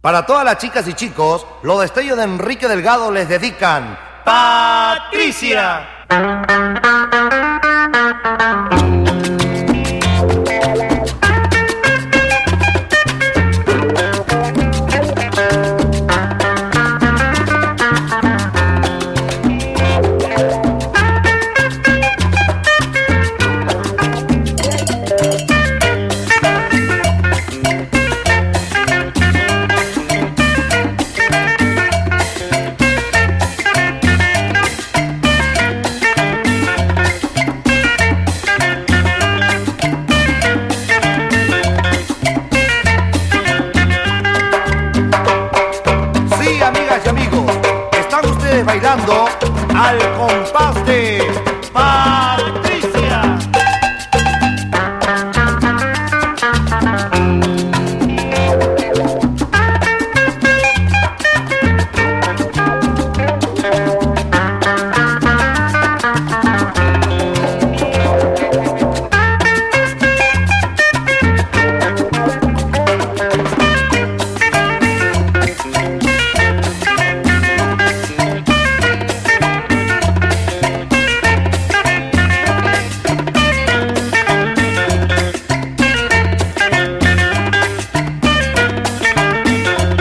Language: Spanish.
Para todas las chicas y chicos, los destellos de Enrique Delgado les dedican Patricia. Amigas y amigos, están ustedes bailando al compás de